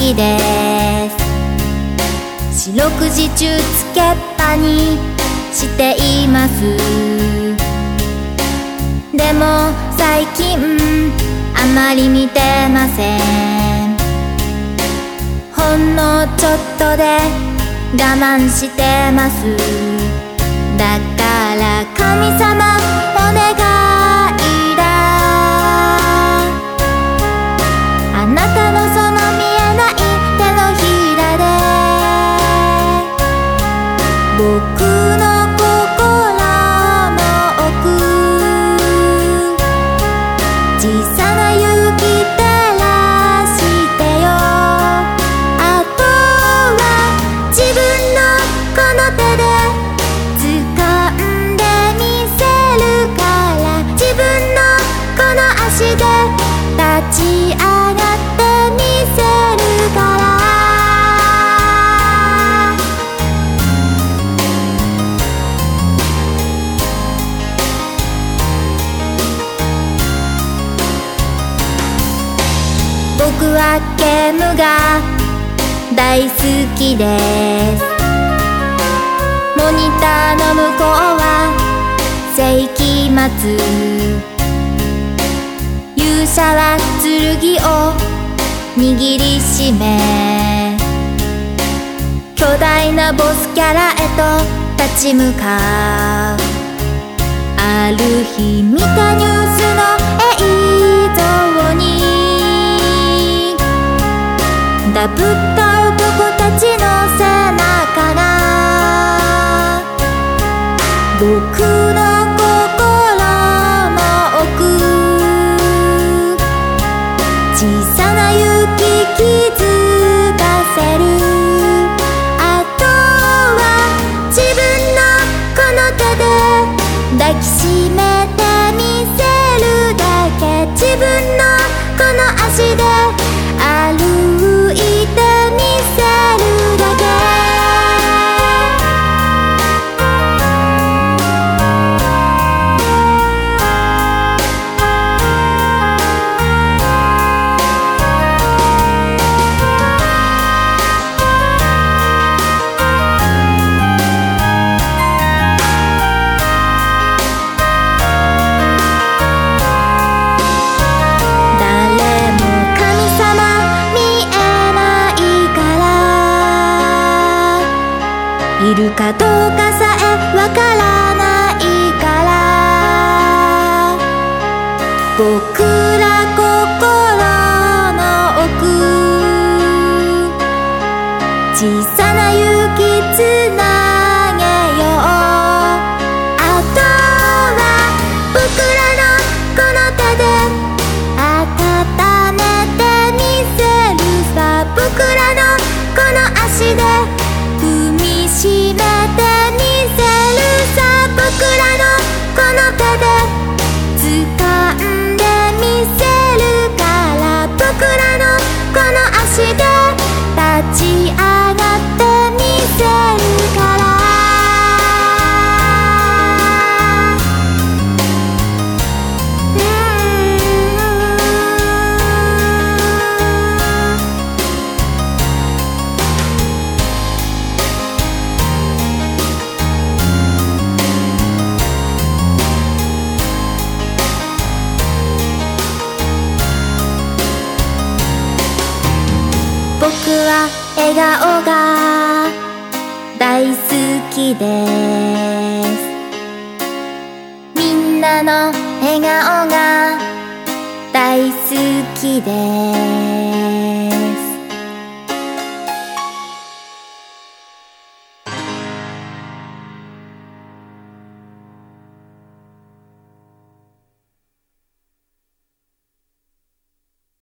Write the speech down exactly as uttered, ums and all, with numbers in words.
きです。四六時中つけっぱにしています。でも最近あまり見てません。ほんのちょっとで我慢してます。だから神様お願いだ。あなたのその見えない手のひらで僕の心の奥小さな勇気照らしてよ。あとは自分のこの手で掴んでみせるから。自分のこの足で立ち上がってみせるから。僕はゲームが大好きです。モニターの向こうは世紀末。勇者は剣を握りしめ巨大なボスキャラへと立ち向かう。ある日見たニュースの映像にダブった男たちの背中が僕の心の奥小さな勇気気づかせる。あとは自分のこの手で抱きしめてみせるだけ。自分のこの足で歩いてみせるだけ。いるかどうかさえわからないから。僕ら心の奥小さな勇気つなげよう。あとは僕らのこの手で温めてみせるさ。僕らのこの足で踏みしめてみせるさ。僕らのこの手で掴んでみせるから。僕らのこの足で立ち上がってみせるから。僕は笑顔が大好きです。みんなの笑顔が大好きです。